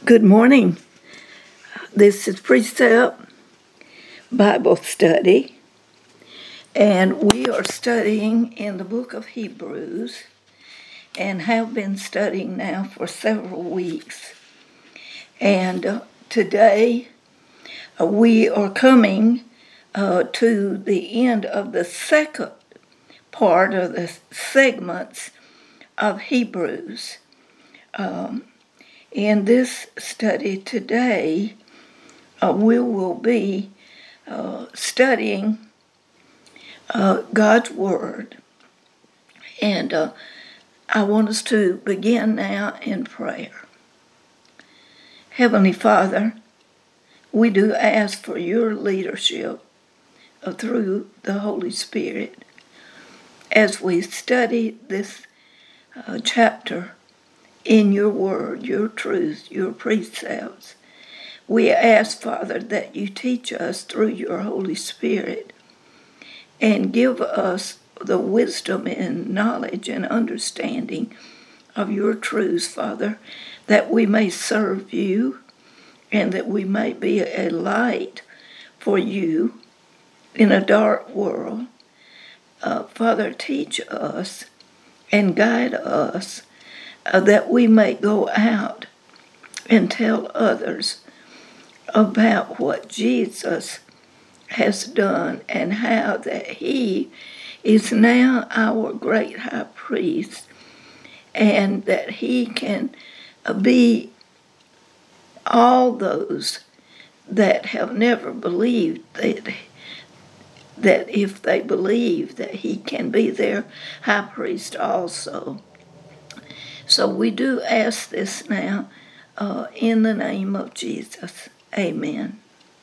Good morning. This is Precept Bible Study, and we are studying in the book of Hebrews and have been studying now for several weeks. And today we are coming to the end of the second part of the segments of Hebrews. In this study today, we will be studying God's Word. And I want us to begin now in prayer. Heavenly Father, we do ask for your leadership through the Holy Spirit as we study this chapter in your word, your truth, your precepts. We ask, Father, that you teach us through your Holy Spirit and give us the wisdom and knowledge and understanding of your truths, Father, that we may serve you and that we may be a light for you in a dark world. Father, teach us and guide us that we may go out and tell others about what Jesus has done and how that he is now our great high priest and that he can be all those that have never believed that if they believe that he can be their high priest also. So we do ask this now in the name of Jesus. Amen.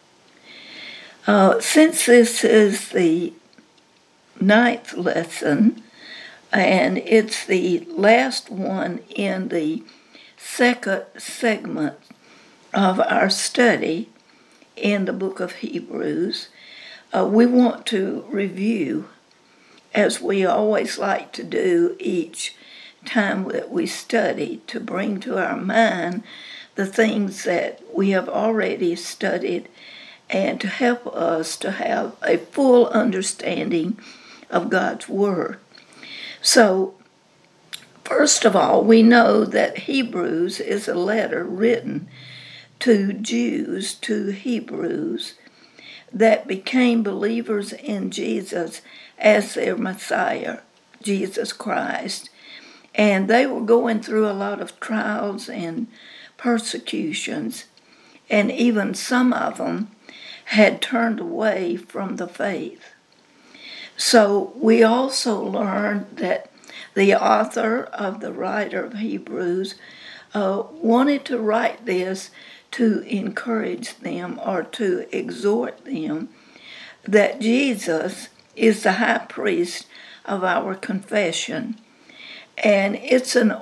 Since this is the 9th lesson, and it's the last one in the second segment of our study in the book of Hebrews, we want to review, as we always like to do each time that we study, to bring to our mind the things that we have already studied and to help us to have a full understanding of God's Word. So, first of all, we know that Hebrews is a letter written to Jews, to Hebrews, that became believers in Jesus as their Messiah, Jesus Christ. And they were going through a lot of trials and persecutions, and even some of them had turned away from the faith. So we also learned that the author of the writer of Hebrews wanted to write this to encourage them or to exhort them that Jesus is the high priest of our confession. And it's an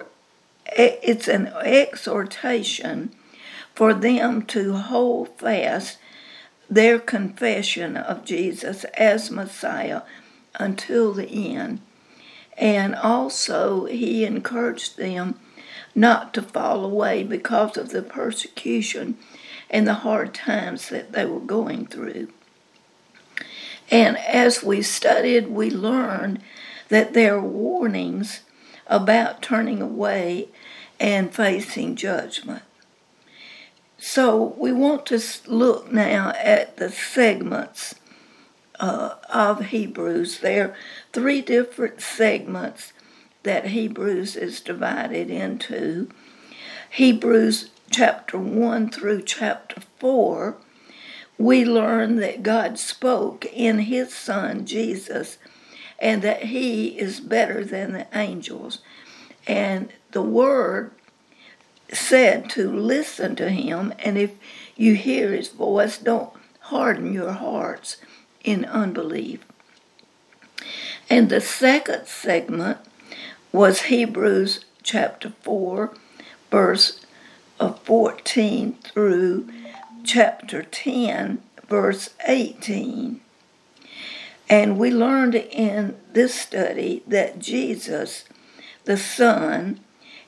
exhortation for them to hold fast their confession of Jesus as Messiah until the end. And also he encouraged them not to fall away because of the persecution and the hard times that they were going through. And as we studied, we learned that there are warnings about turning away and facing judgment. So we want to look now at the segments of Hebrews. There are 3 different segments that Hebrews is divided into. Hebrews chapter 1 through chapter 4, we learn that God spoke in his Son, Jesus, and that he is better than the angels. And the Word said to listen to him, and if you hear his voice, don't harden your hearts in unbelief. And the second segment was Hebrews chapter 4, verse 14 through chapter 10, verse 18. And we learned in this study that Jesus, the Son,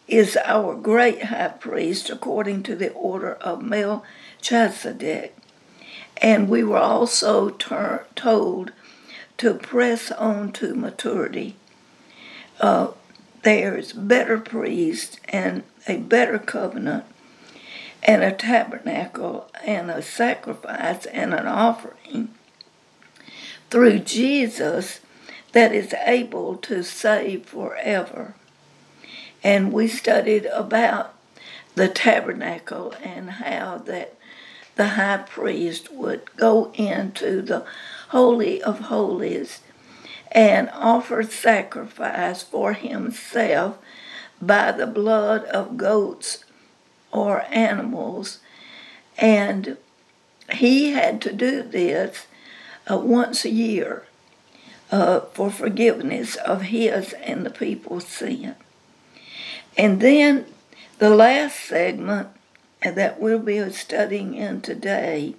is our great high priest according to the order of Melchizedek. And we were also told to press on to maturity. There's better priest and a better covenant and a tabernacle and a sacrifice and an offering through Jesus that is able to save forever. And we studied about the tabernacle and how that the high priest would go into the Holy of Holies and offer sacrifice for himself by the blood of goats or animals. And he had to do this once a year for forgiveness of his and the people's sin. And then the last segment that we'll be studying in today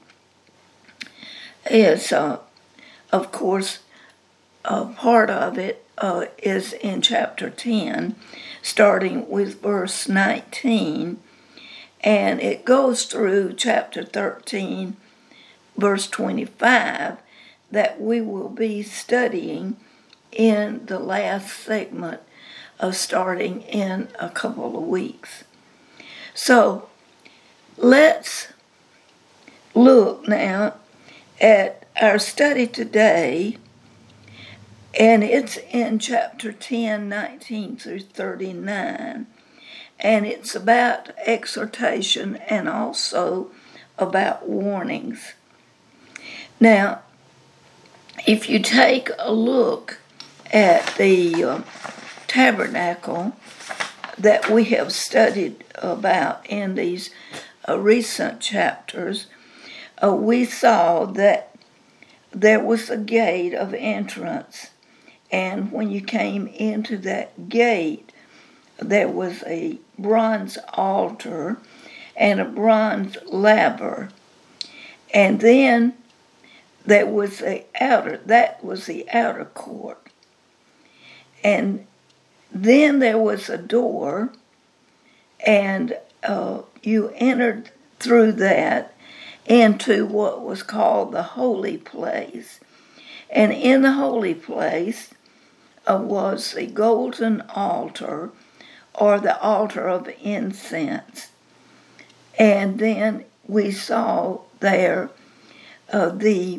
is, of course, part of it is in chapter 10, starting with verse 19, and it goes through chapter 13, verse 25, that we will be studying in the last segment of starting in a couple of weeks. So let's look now at our study today, and it's in chapter 10, 19 through 39, and it's about exhortation and also about warnings. Now, if you take a look at the tabernacle that we have studied about in these recent chapters, we saw that there was a gate of entrance, and when you came into that gate, there was a bronze altar and a bronze laver, and then there was the outer court, and then there was a door, and you entered through that into what was called the holy place. And in the holy place was the golden altar, or the altar of incense. And then we saw there the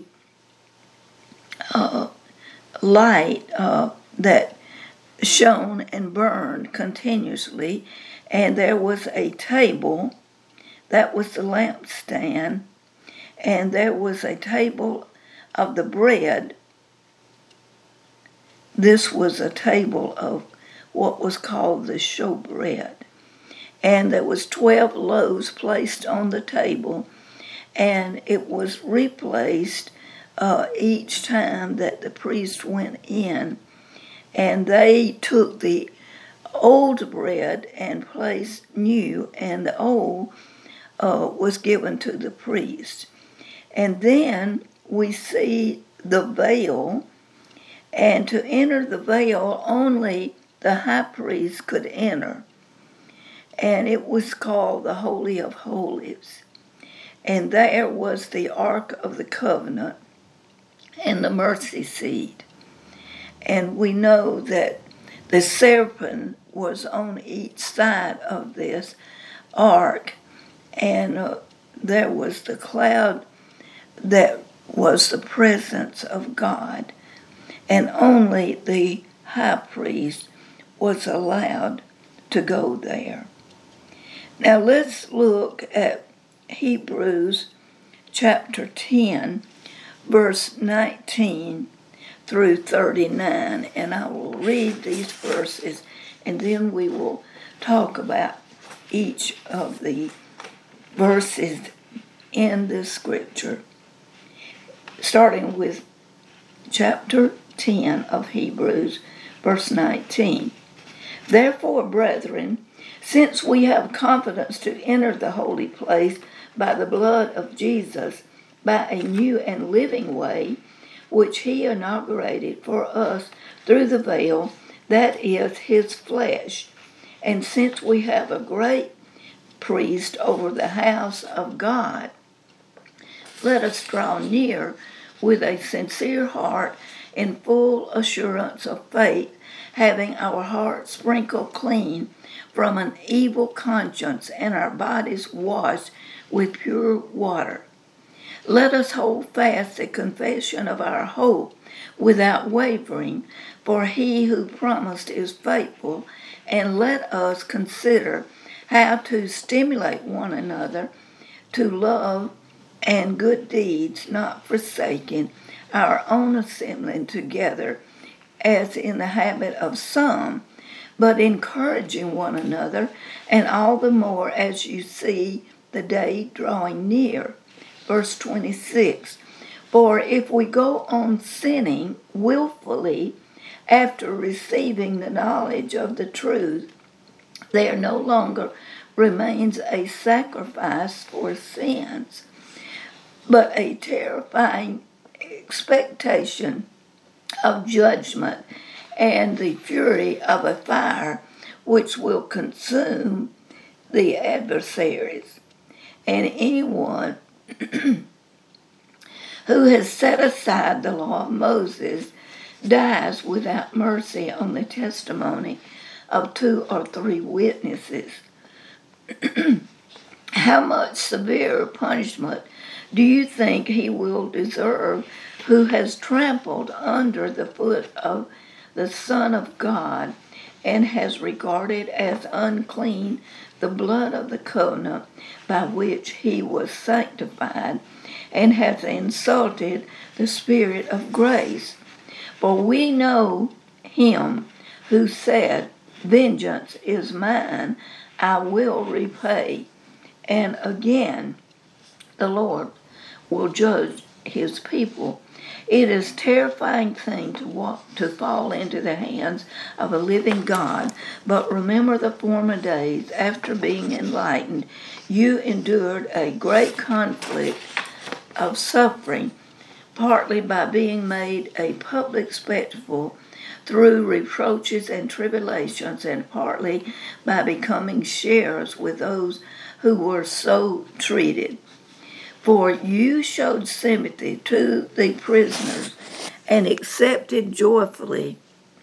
light that shone and burned continuously, and there was a table, that was the lampstand, and there was a table of the bread. This was a table of what was called the showbread, and there was 12 loaves placed on the table, and it was replaced each time that the priest went in, and they took the old bread and placed new, and the old was given to the priest. And then we see the veil, and to enter the veil only the high priest could enter, and it was called the Holy of Holies. And there was the Ark of the Covenant and the mercy seat. And we know that the seraphim was on each side of this ark, and there was the cloud that was the presence of God, and only the high priest was allowed to go there. Now let's look at Hebrews chapter 10, verse 19 through 39, and I will read these verses, and then we will talk about each of the verses in the scripture, starting with chapter 10 of Hebrews, verse 19. Therefore, brethren, since we have confidence to enter the holy place by the blood of Jesus, by a new and living way, which he inaugurated for us through the veil, that is his flesh, And since we have a great priest over the house of God, let us draw near with a sincere heart in full assurance of faith, having our hearts sprinkled clean from an evil conscience and our bodies washed with pure water. Let us hold fast the confession of our hope without wavering, for he who promised is faithful, and let us consider how to stimulate one another to love and good deeds, not forsaking our own assembling together, as in the habit of some, but encouraging one another, and all the more as you see the day drawing near. Verse 26, for if we go on sinning willfully after receiving the knowledge of the truth, there no longer remains a sacrifice for sins, but a terrifying expectation of judgment and the fury of a fire which will consume the adversaries. And anyone who has set aside the law of Moses dies without mercy on the testimony of 2 or 3 witnesses. How much severer punishment do you think he will deserve who has trampled under the foot of the Son of God and has regarded as unclean the blood of the covenant by which he was sanctified, and has insulted the Spirit of grace? For we know him who said, vengeance is mine, I will repay. And again, the Lord will judge his people. It is a terrifying thing to fall into the hands of a living God, but remember the former days. After being enlightened, you endured a great conflict of suffering, partly by being made a public spectacle through reproaches and tribulations, and partly by becoming sharers with those who were so treated. For you showed sympathy to the prisoners and accepted joyfully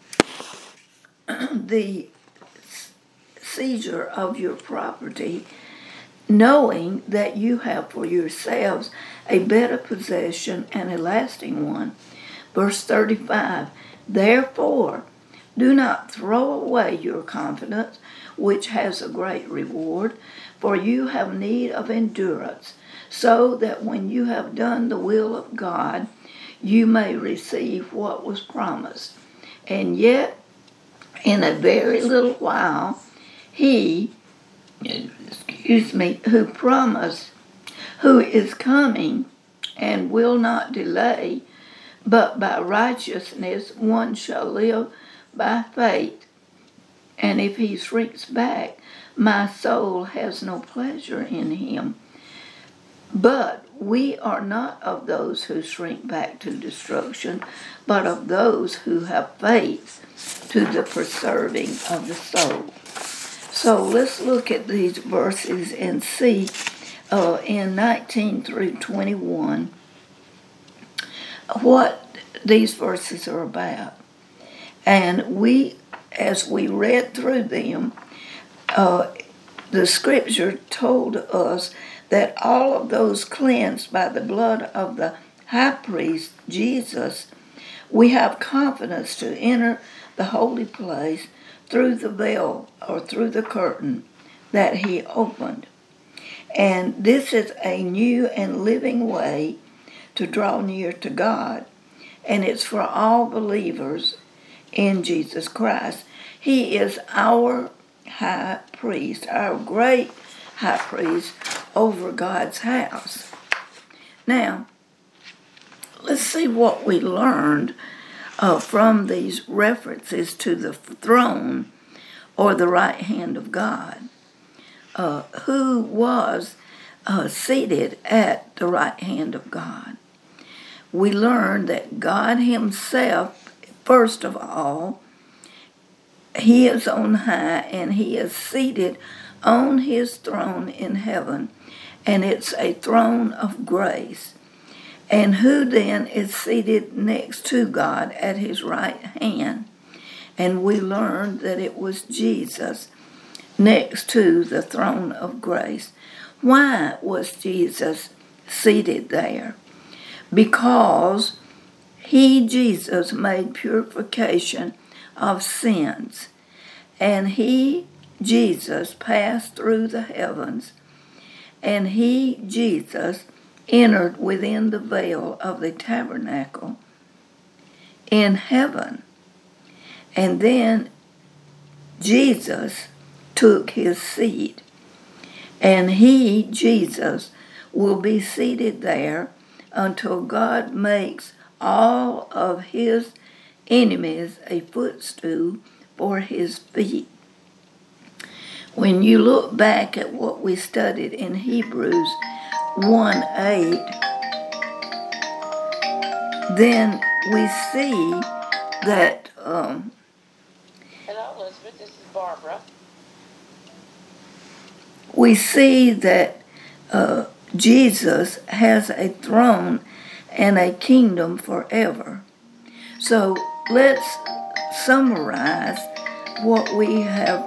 the seizure of your property, knowing that you have for yourselves a better possession and a lasting one. Verse 35, therefore, do not throw away your confidence, which has a great reward, for you have need of endurance, so that when you have done the will of God, you may receive what was promised. And yet, in a very little while, he, who promised, who is coming and will not delay, but by righteousness one shall live by faith. And if he shrinks back, my soul has no pleasure in him. But we are not of those who shrink back to destruction, but of those who have faith to the preserving of the soul. So let's look at these verses and see in 19 through 21 what these verses are about. And as we read through them, the scripture told us that all of those cleansed by the blood of the high priest, Jesus, we have confidence to enter the holy place through the veil or through the curtain that he opened. And this is a new and living way to draw near to God, and it's for all believers in Jesus Christ. He is our high priest, our great high priest over God's house. Now, let's see what we learned from these references to the throne or the right hand of God. Who was seated at the right hand of God? We learned that God himself, first of all, He is on high, and he is seated on his throne in heaven, and it's a throne of grace. And who then is seated next to God at his right hand? And we learned that it was Jesus next to the throne of grace. Why was Jesus seated there? Because he, Jesus, made purification of sins. And he, Jesus, passed through the heavens. And he, Jesus, entered within the veil of the tabernacle in heaven. And then Jesus took his seat. And he, Jesus, will be seated there until God makes all of his enemies a footstool for his feet. When you look back at what we studied in Hebrews 1:8, then we see that Hello, Elizabeth. This is Barbara. We see that Jesus has a throne and a kingdom forever. So let's summarize what we have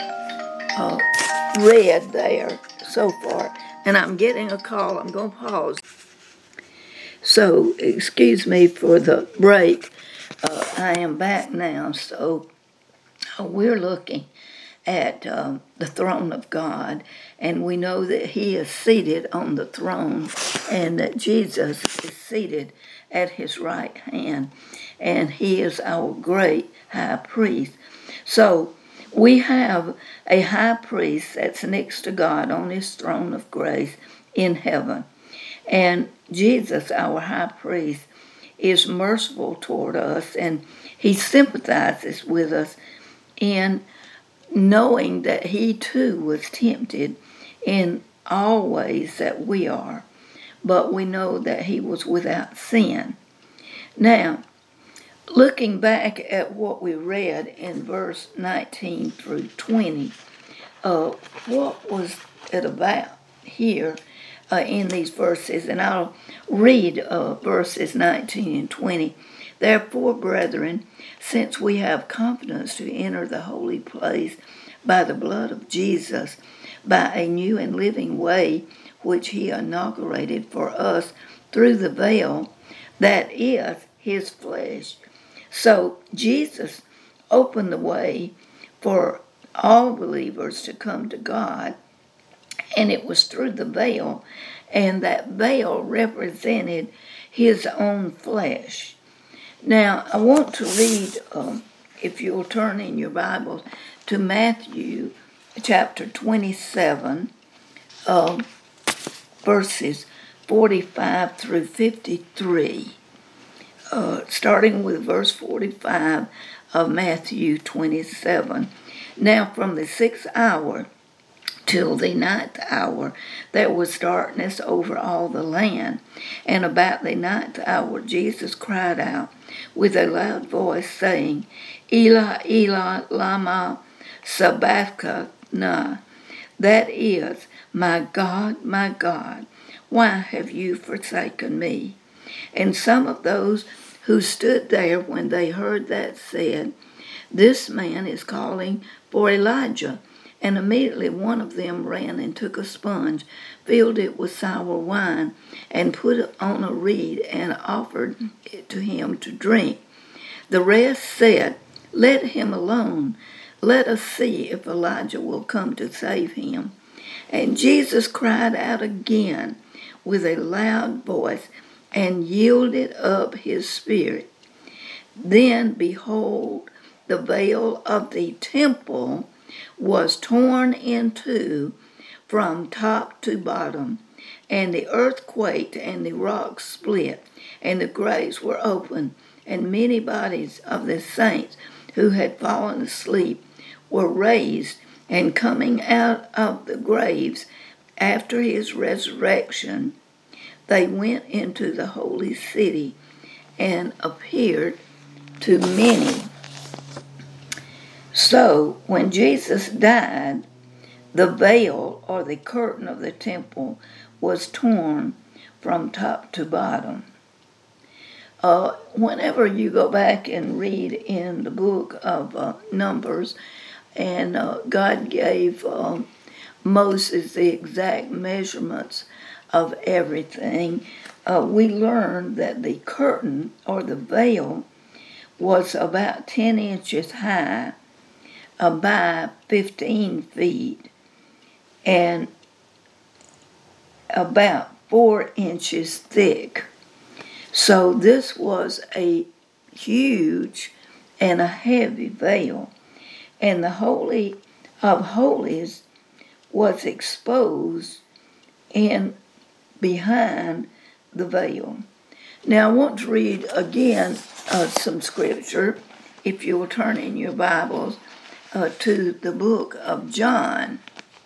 read there so far. And I'm getting a call. I'm going to pause. So excuse me for the break. I am back now. So we're looking at the throne of God, and we know that he is seated on the throne, and that Jesus is seated at his right hand, and he is our great high priest. So we have a high priest that's next to God on his throne of grace in heaven. And Jesus, our high priest, is merciful toward us, and he sympathizes with us in knowing that he too was tempted in all ways that we are, but we know that he was without sin. Now, looking back at what we read in verse 19 through 20, what was it about here in these verses? And I'll read verses 19 and 20. Therefore, brethren, since we have confidence to enter the holy place by the blood of Jesus, by a new and living way which he inaugurated for us through the veil, that is his flesh. So Jesus opened the way for all believers to come to God, and it was through the veil, and that veil represented his own flesh. Now, I want to read, if you'll turn in your Bibles, to Matthew chapter 27, verses 45 through 53, starting with verse 45 of Matthew 27. Now, from the 6th hour till the 9th hour, there was darkness over all the land. And about the 9th hour, Jesus cried out with a loud voice, saying, Eli, Eli, lama sabachthani. That is, my God, why have you forsaken me? And some of those who stood there when they heard that said, This man is calling for Elijah. And immediately one of them ran and took a sponge, filled it with sour wine, and put it on a reed, and offered it to him to drink. The rest said, Let him alone. Let us see if Elijah will come to save him. And Jesus cried out again with a loud voice, and yielded up his spirit. Then, behold, the veil of the temple was torn in two from top to bottom, and the earth quaked, and the rocks split, and the graves were opened, and many bodies of the saints who had fallen asleep were raised, and coming out of the graves after his resurrection, they went into the holy city and appeared to many. So when Jesus died, the veil or the curtain of the temple was torn from top to bottom. Whenever you go back and read in the book of Numbers, and God gave Moses the exact measurements of everything, we learned that the curtain or the veil was about 10 inches high by 15 feet and about 4 inches thick. So this was a huge and a heavy veil, and the Holy of Holies was exposed in behind the veil. Now I want to read again some scripture, if you will turn in your Bibles to the book of John.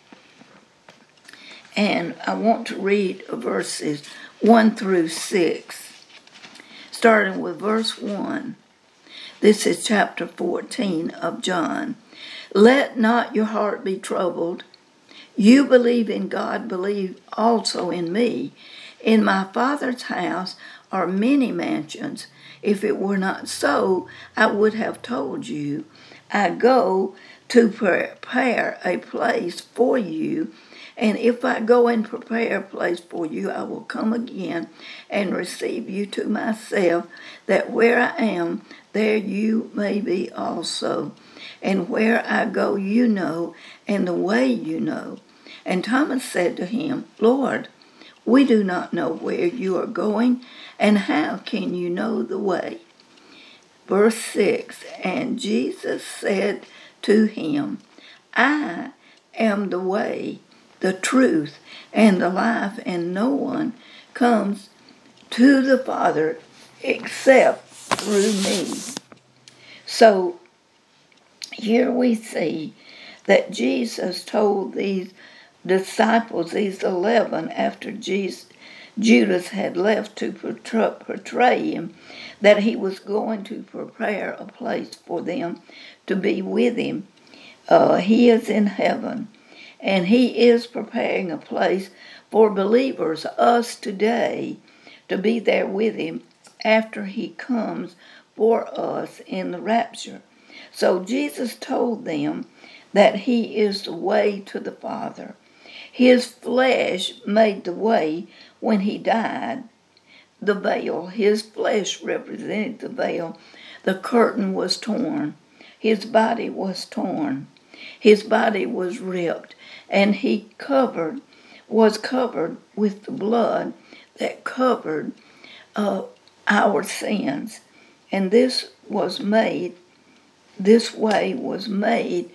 And I want to read verses 1 through 6. Starting with verse 1. This is chapter 14 of John. Let not your heart be troubled. You believe in God, believe also in me. In my Father's house are many mansions. If it were not so, I would have told you. I go to prepare a place for you. And if I go and prepare a place for you, I will come again and receive you to myself, that where I am, there you may be also. And where I go you know, and the way you know. And Thomas said to him, Lord, we do not know where you are going, and how can you know the way? Verse 6, and Jesus said to him, I am the way, the truth, and the life, and no one comes to the Father except through me. So here we see that Jesus told these disciples, these 11, after Judas had left to betray him, that he was going to prepare a place for them to be with him. He is in heaven. And he is preparing a place for believers, us today, to be there with him after he comes for us in the rapture. So Jesus told them that he is the way to the Father. His flesh made the way when he died. The veil, his flesh represented the veil. The curtain was torn. His body was torn. His body was ripped, and he was covered with the blood that covered our sins. And this way was made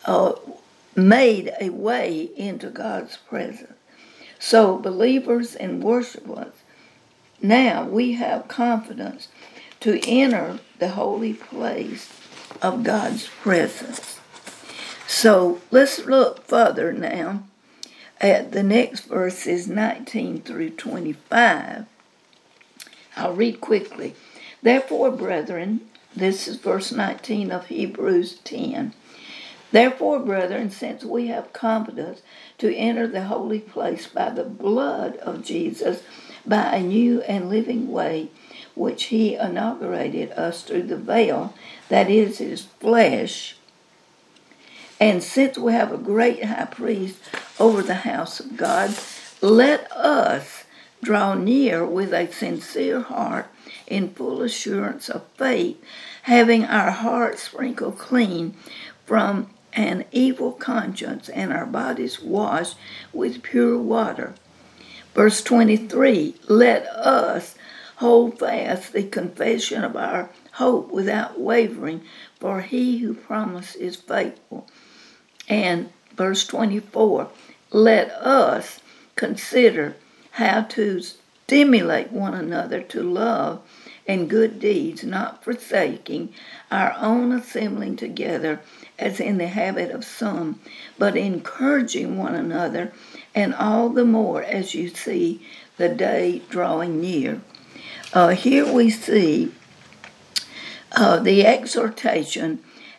a way into God's presence. So believers and worshipers, now we have confidence to enter the holy place of God's presence. So let's look further now at the next verses 19 through 25. I'll read quickly. Therefore, brethren, this is verse 19 of Hebrews 10. Therefore, brethren, since we have confidence to enter the holy place by the blood of Jesus, by a new and living way, which he inaugurated us through the veil, that is his flesh, and since we have a great high priest over the house of God, let us draw near with a sincere heart in full assurance of faith, having our hearts sprinkled clean from an evil conscience and our bodies washed with pure water. Verse 23, let us hold fast the confession of our hope without wavering, for he who promised is faithful. And verse 24, let us consider how to stimulate one another to love and good deeds, not forsaking our own assembling together as in the habit of some, but encouraging one another, and all the more as you see the day drawing near. Here we see the exhortation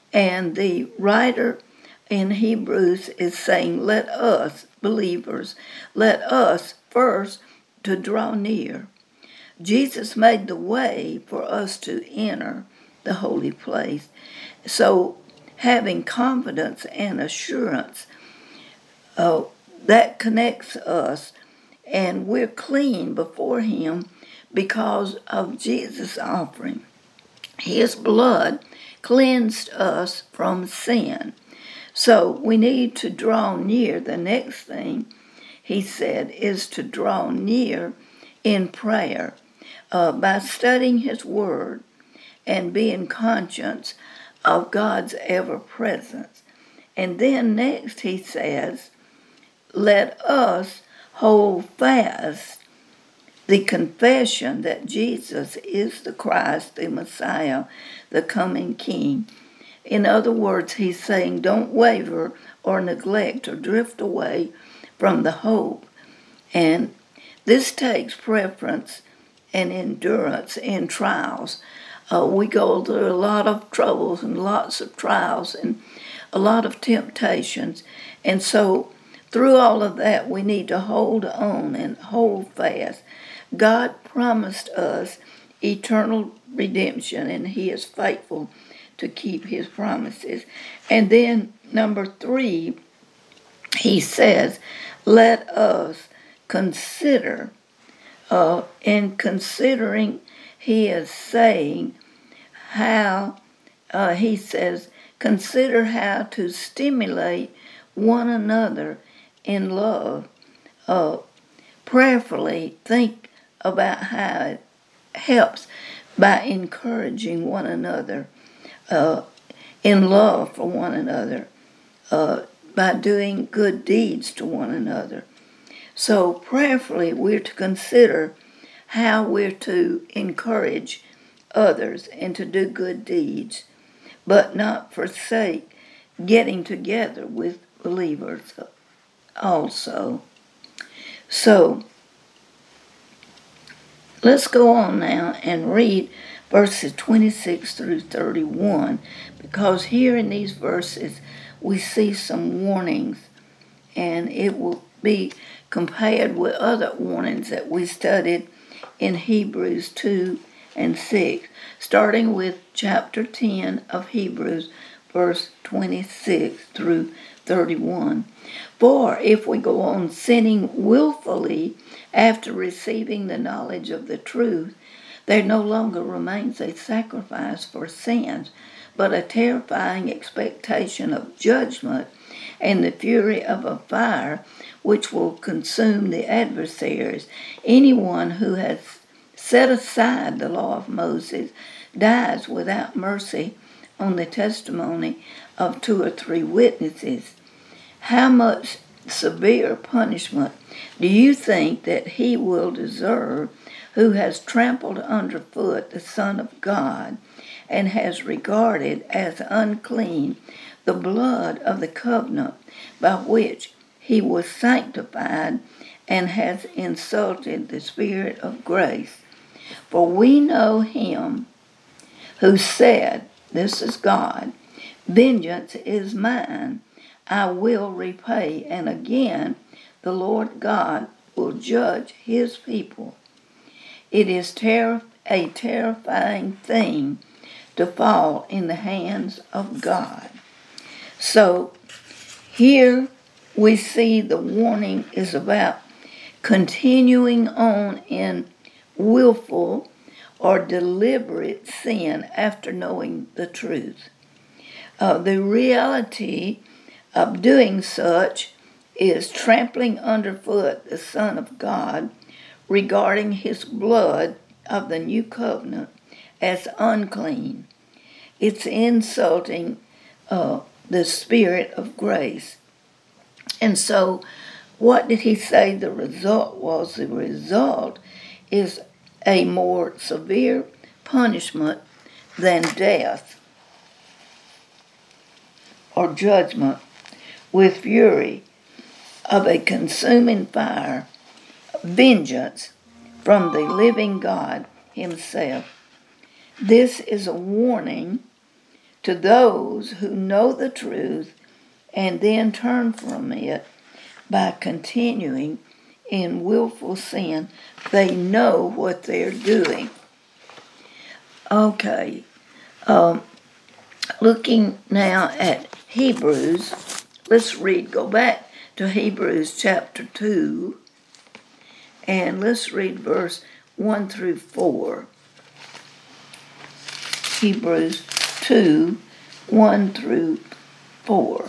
And the writer in Hebrews is saying, let us, believers, let us first to draw near. Jesus made the way for us to enter the holy place. So having confidence and assurance, that connects us, and we're clean before him because of Jesus' offering. His blood cleansed us from sin. So we need to draw near. The next thing he said is to draw near in prayer by studying his word and being conscious of God's ever-presence. And then next he says, let us hold fast the confession that Jesus is the Christ, the Messiah, the coming King. In other words, he's saying don't waver or neglect or drift away from the hope. And this takes preference and endurance in trials. We go through a lot of troubles and lots of trials and a lot of temptations. And so through all of that, we need to hold on and hold fast. God promised us eternal redemption, and he is faithful to keep his promises. And then number 3, he says, let us consider. In considering, he is saying how, he says, consider how to stimulate one another in love. Prayerfully think about how it helps by encouraging one another in love for one another, by doing good deeds to one another. So prayerfully we're to consider how we're to encourage others and to do good deeds, but not forsake getting together with believers also. So let's go on now and read verses 26 through 31, because here in these verses we see some warnings, and it will be compared with other warnings that we studied in Hebrews 2 and 6, starting with chapter 10 of Hebrews, verse 26 through 31. For if we go on sinning willfully after receiving the knowledge of the truth, there no longer remains a sacrifice for sins, but a terrifying expectation of judgment and the fury of a fire which will consume the adversaries. Anyone who has set aside the law of Moses dies without mercy on the testimony of 2 or 3 witnesses. How much severe punishment do you think that he will deserve who has trampled underfoot the Son of God and has regarded as unclean the blood of the covenant by which he was sanctified and has insulted the Spirit of grace? For we know him who said, this is God, vengeance is mine, I will repay. And again, the Lord God will judge his people. It is a terrifying thing to fall in the hands of God. So here we see the warning is about continuing on in willful or deliberate sin after knowing the truth. The reality of doing such is trampling underfoot the Son of God, regarding his blood of the new covenant as unclean. It's insulting the Spirit of grace. And so what did he say the result was? The result is a more severe punishment than death or judgment, with fury of a consuming fire, vengeance from the living God himself. This is a warning To those who know the truth and then turn from it by continuing in willful sin, they know what they're doing. Okay, looking now at Hebrews, let's go back to Hebrews chapter 2, and let's read verse 1 through 4. Hebrews 2, 1 through 4.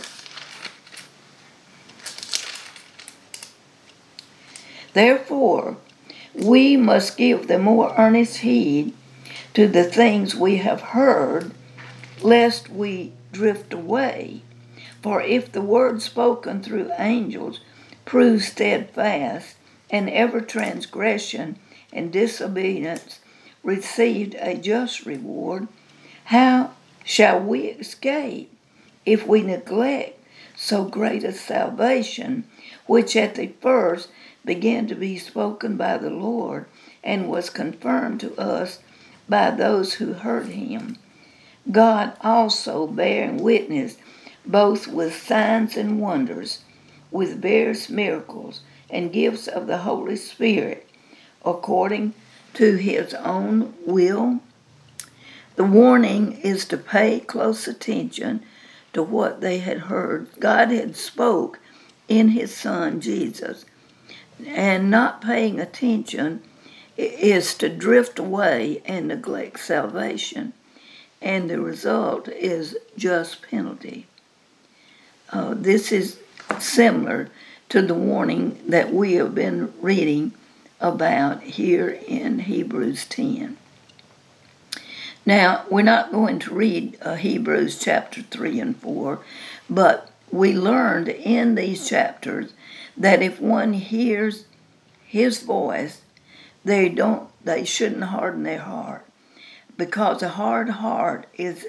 Therefore, we must give the more earnest heed to the things we have heard, lest we drift away. For if the word spoken through angels proves steadfast, and every transgression and disobedience received a just reward, how shall we escape if we neglect so great a salvation, which at the first began to be spoken by the Lord, and was confirmed to us by those who heard him? God also bearing witness both with signs and wonders, with various miracles and gifts of the Holy Spirit, according to his own will. The warning is to pay close attention to what they had heard. God had spoke in his Son Jesus, and not paying attention is to drift away and neglect salvation, and the result is just penalty. This is similar to the warning that we have been reading about here in Hebrews 10. Now, we're not going to read Hebrews chapter 3 and 4, but we learned in these chapters that if one hears his voice, they shouldn't harden their heart, because a hard heart is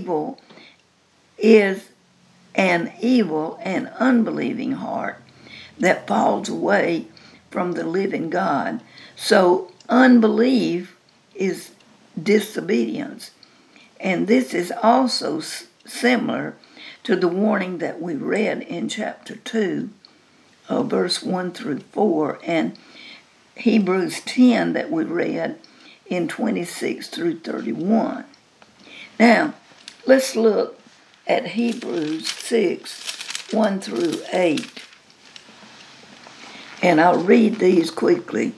an evil and unbelieving heart that falls away from the living God. So unbelief is disobedience. And this is also similar to the warning that we read in chapter 2, verse 1 through 4, and Hebrews 10 that we read in 26 through 31. Now, let's look at Hebrews 6, 1 through 8. And I'll read these quickly.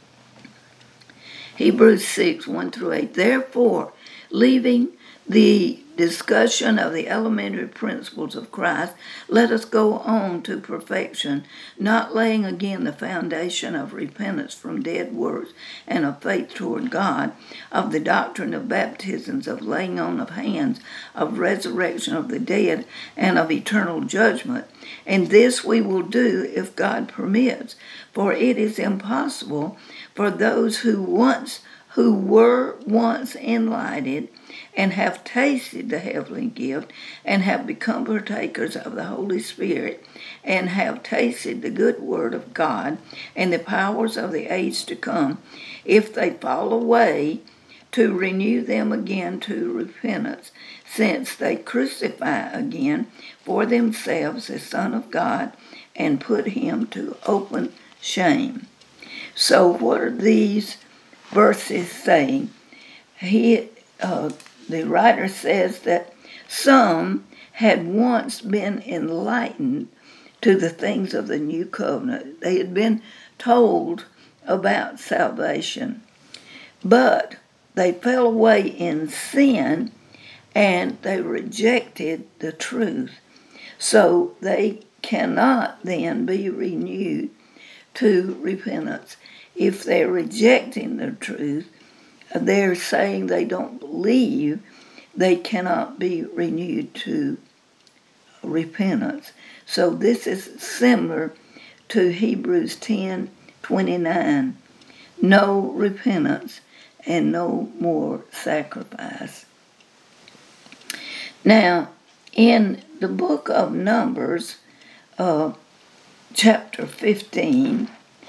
Hebrews 6, 1 through 8. Therefore, leaving the discussion of the elementary principles of Christ, let us go on to perfection, not laying again the foundation of repentance from dead works and of faith toward God, of the doctrine of baptisms, of laying on of hands, of resurrection of the dead, and of eternal judgment. And this we will do if God permits, for it is impossible for those who were once enlightened and have tasted the heavenly gift and have become partakers of the Holy Spirit and have tasted the good word of God and the powers of the age to come, if they fall away, to renew them again to repentance, since they crucify again for themselves the Son of God and put him to open shame. So what are these verses saying? The writer says that some had once been enlightened to the things of the new covenant. They had been told about salvation, but they fell away in sin and they rejected the truth. So they cannot then be renewed to repentance. If they're rejecting the truth, they're saying they don't believe, they cannot be renewed to repentance. So this is similar to Hebrews 10:29. No repentance and no more sacrifice. Now, in the book of Numbers, chapter 15,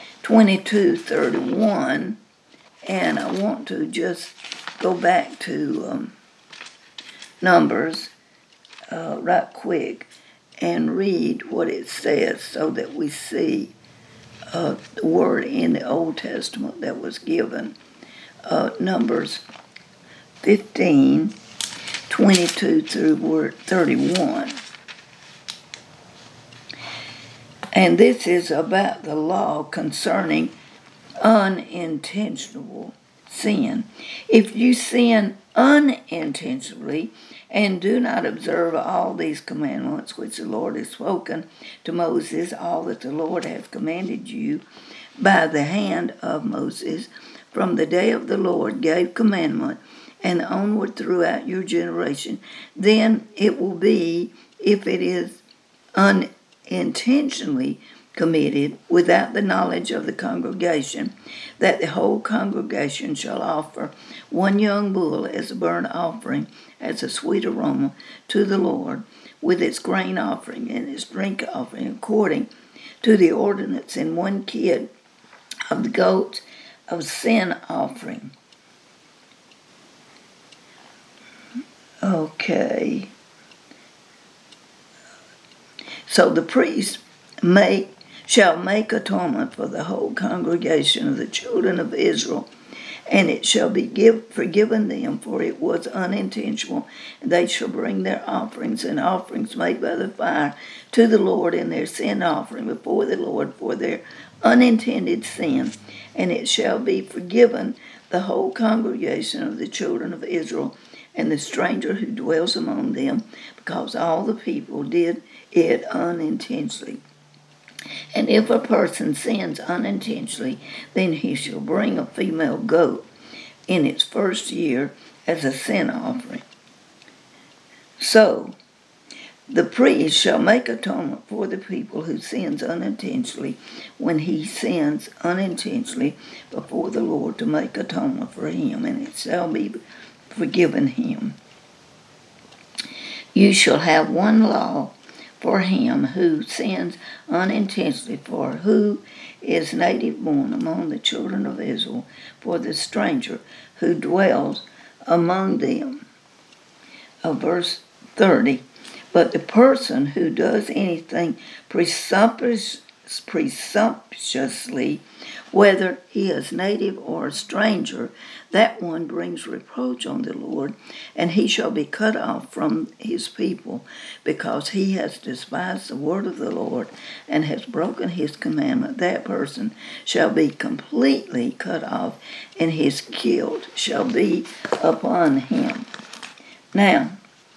22-31, and I want to just go back to Numbers right quick and read what it says so that we see the word in the Old Testament that was given. Numbers 15:22 through word 31. And this is about the law concerning unintentional sin. If you sin unintentionally and do not observe all these commandments which the Lord has spoken to Moses, all that the Lord hath commanded you by the hand of Moses, from the day of the Lord gave commandment and onward throughout your generation, then it will be, if it is unintentionally committed without the knowledge of the congregation, that the whole congregation shall offer one young bull as a burnt offering, as a sweet aroma to the Lord, with its grain offering and its drink offering, according to the ordinance, and one kid of the goats of sin offering. Okay. So the priest shall make atonement for the whole congregation of the children of Israel, and it shall be forgiven them, for it was unintentional. And they shall bring their offerings and offerings made by the fire to the Lord, and their sin offering before the Lord for their unintended sin, and it shall be forgiven the whole congregation of the children of Israel, and the stranger who dwells among them, because all the people did it unintentionally. And if a person sins unintentionally, then he shall bring a female goat in its first year as a sin offering. So the priest shall make atonement for the people who sins unintentionally, when he sins unintentionally before the Lord, to make atonement for him, and it shall be forgiven him. You shall have one law for him who sins unintentionally, for who is native born among the children of Israel, for the stranger who dwells among them. Verse 30. But the person who does anything presumptuously, whether he is native or a stranger, that one brings reproach on the Lord, and he shall be cut off from his people, because he has despised the word of the Lord and has broken his commandment. That person shall be completely cut off, and his guilt shall be upon him. Now,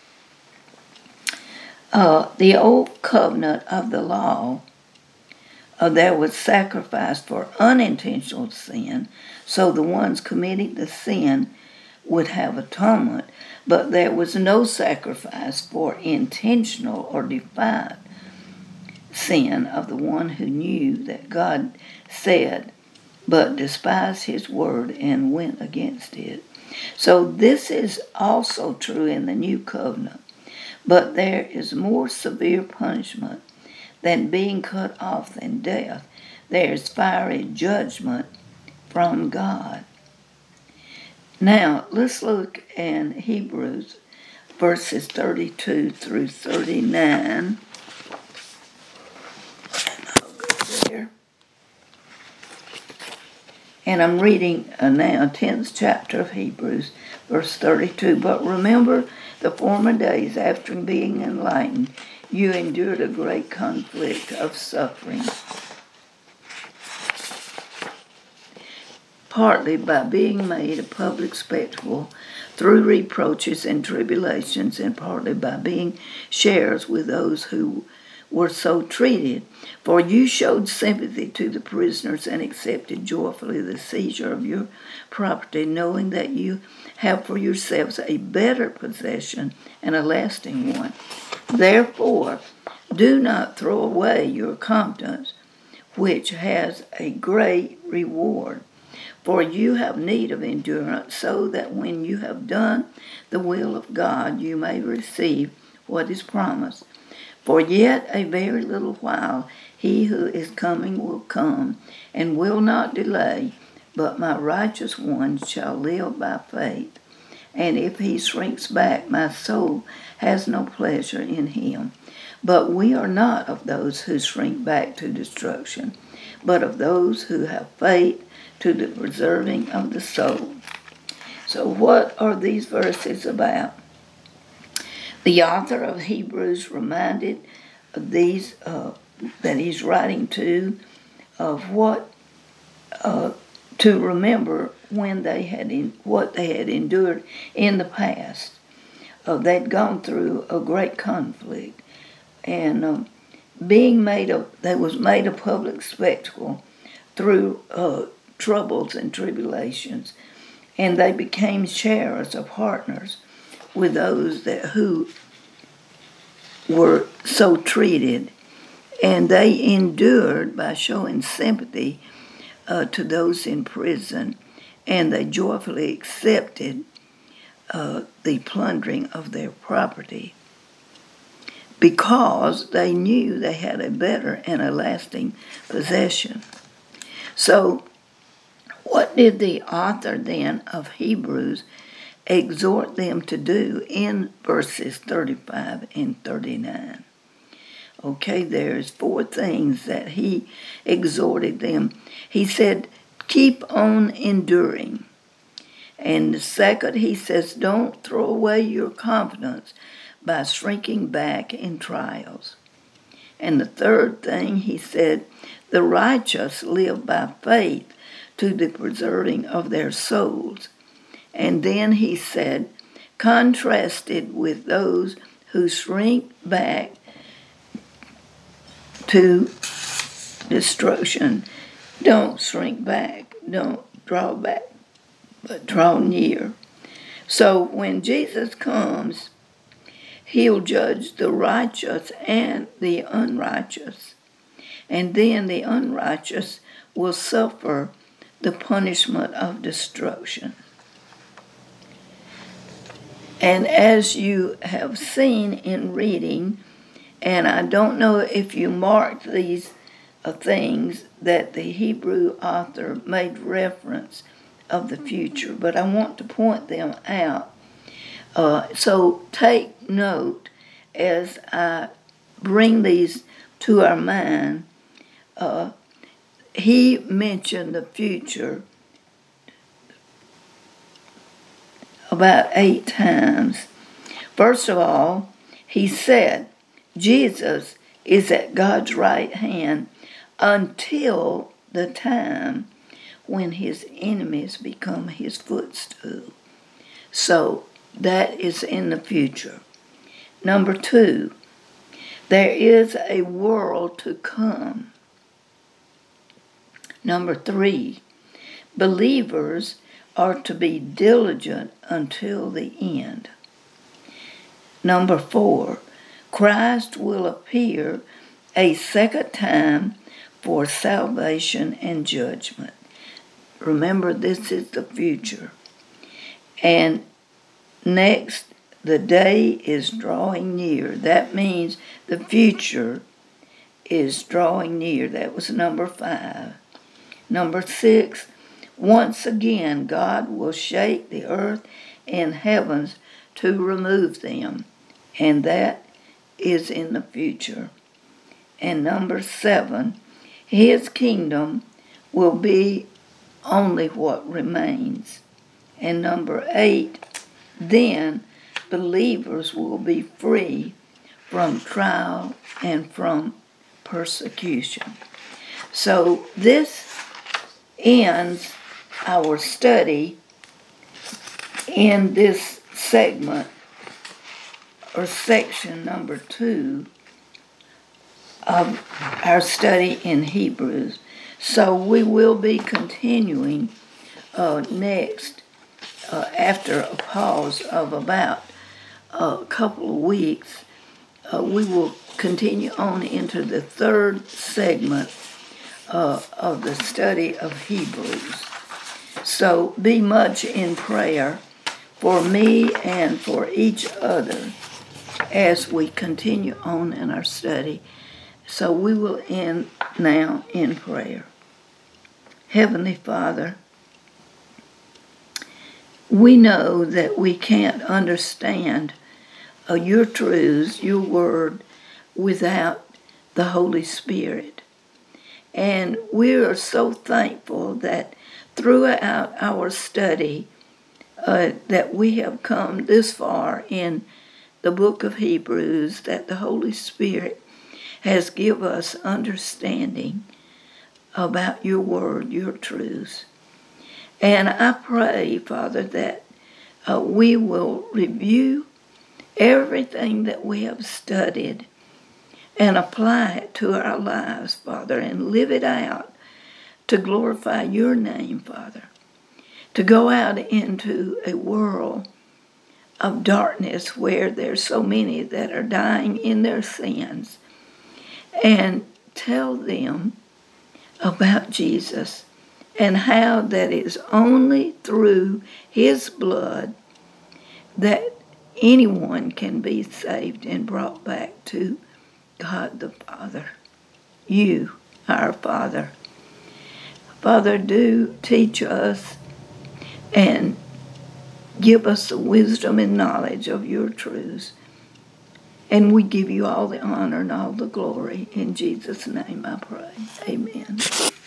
the old covenant of the law, there was sacrifice for unintentional sin, so the ones committing the sin would have atonement, but there was no sacrifice for intentional or defiant sin of the one who knew that God said, but despised his word and went against it. So this is also true in the new covenant. But there is more severe punishment than being cut off than death. There is fiery judgment from God. Now, let's look in Hebrews verses 32 through 39. I'll go there. And I'm reading now 10th chapter of Hebrews, verse 32. But remember the former days, after being enlightened, you endured a great conflict of suffering, partly by being made a public spectacle through reproaches and tribulations, and partly by being sharers with those who were so treated. For you showed sympathy to the prisoners and accepted joyfully the seizure of your property, knowing that you have for yourselves a better possession and a lasting one. Therefore, do not throw away your confidence, which has a great reward. For you have need of endurance, so that when you have done the will of God, you may receive what is promised. For yet a very little while he who is coming will come, and will not delay, but my righteous one shall live by faith. and if he shrinks back, my soul has no pleasure in him. But we are not of those who shrink back to destruction, but of those who have faith to the preserving of the soul. So what are these verses about? The author of Hebrews reminded of these that he's writing to of what to remember when they had what they had endured in the past. They'd gone through a great conflict, and they was made a public spectacle through troubles and tribulations, and they became sharers or partners with those who were so treated, and they endured by showing sympathy to those in prison, and they joyfully accepted the plundering of their property because they knew they had a better and a lasting possession. So what did the author then of Hebrews exhort them to do in verses 35 and 39? Okay, there's 4 things that he exhorted them. He said, keep on enduring. And the second, he says, don't throw away your confidence by shrinking back in trials. And the third thing, he said, the righteous live by faith to the preserving of their souls. And then he said, contrasted with those who shrink back to destruction, don't shrink back, don't draw back, but draw near. So when Jesus comes, he'll judge the righteous and the unrighteous. And then the unrighteous will suffer the punishment of destruction. And as you have seen in reading, and I don't know if you marked these things that the Hebrew author made reference of the future, but I want to point them out. So take note as I bring these to our mind. He mentioned the future about 8 times. First of all, he said Jesus is at God's right hand until the time when his enemies become his footstool. So that is in the future. Number 2, there is a world to come. Number 3, believers are to be diligent until the end. Number 4, Christ will appear a second time for salvation and judgment. Remember, this is the future. And next, the day is drawing near. That means the future is drawing near. That was number 5. Number 6, once again, God will shake the earth and heavens to remove them. And that is in the future. And number 7, his kingdom will be only what remains. And number 8, then believers will be free from trial and from persecution. So this ends our study in this segment or section number 2 of our study in Hebrews. So we will be continuing next after a pause of about a couple of weeks. We will continue on into the third segment of the study of Hebrews. So be much in prayer for me and for each other as we continue on in our study. So we will end now in prayer. Heavenly Father, we know that we can't understand your truths, your word, without the Holy Spirit. And we are so thankful that throughout our study that we have come this far in the book of Hebrews, that the Holy Spirit has given us understanding about your word, your truths. And I pray, Father, that we will review everything that we have studied and apply it to our lives, Father, and live it out to glorify your name, Father. To go out into a world of darkness where there's so many that are dying in their sins, and tell them about Jesus and how that is only through his blood that anyone can be saved and brought back to God the Father. You, our Father. Father, do teach us and give us the wisdom and knowledge of your truths. And we give you all the honor and all the glory. In Jesus' name I pray. Amen.